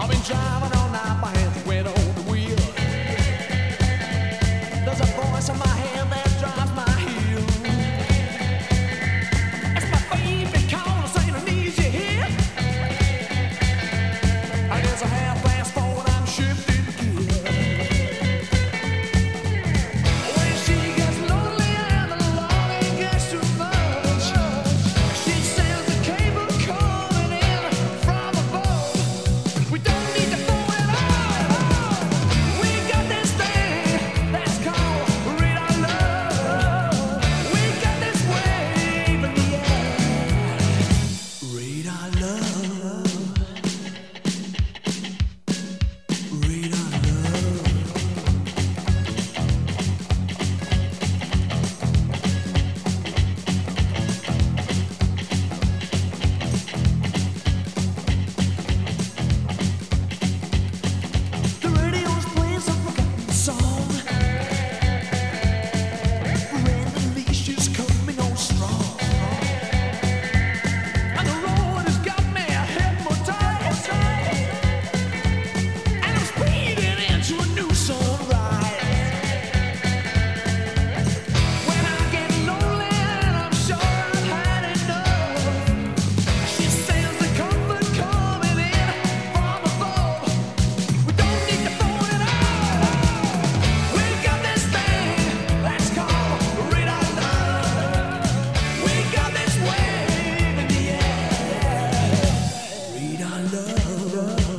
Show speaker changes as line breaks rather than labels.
been driving all night, my hands went on the wheel. There's a voice in my head that drives my heel. It's my baby calling, saying I need you here. I guess I half fast forward, I'm shifting gear. When she gets lonely and the longing gets too much, she sends the cable calling in from above. We don't need to phone at all. We got this thing that's called read our love. We got this wave in the air. Read our love. Read our love. The radio's playing some forgotten song. Randomly she's coming on strong. And the road has got me hypnotized. And I'm speeding into a new sunrise. When I get lonely and I'm sure I've had enough, she sends the comfort coming in from above. We don't need to phone it out. We got this thing that's called read our love. We got this wave in the air. Read our love.